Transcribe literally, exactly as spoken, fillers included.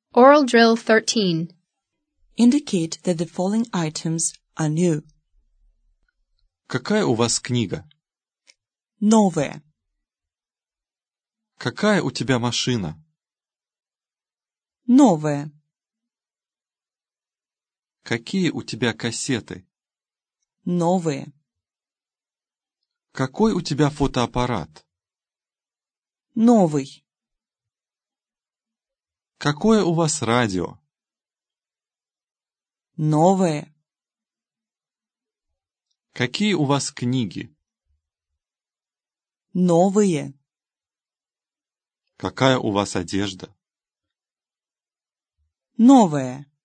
Oral Drill thirteen. Indicate that the following items are new. Какая у вас книга? Новая. Какая у тебя машина? Новая. Какие у тебя кассеты? Новые. Какой у тебя фотоаппарат? Новый. Какое у вас радио? Новое. Какие у вас книги? Новые. Какая у вас одежда? Новая.